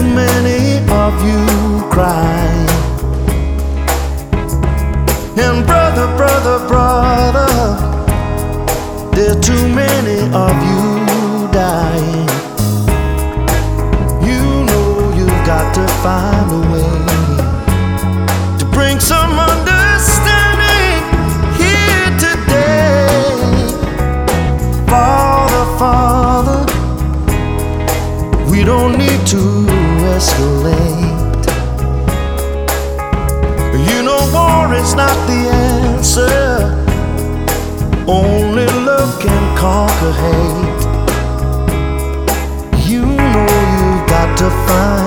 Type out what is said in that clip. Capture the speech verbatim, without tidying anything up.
many of you crying. And brother, brother, brother, there's too many of you dying. You know you've got to find a way to bring some understanding here today. Father, Father, we don't need to escalate. You know war is not the answer. Only love can conquer hate. You know you've got to find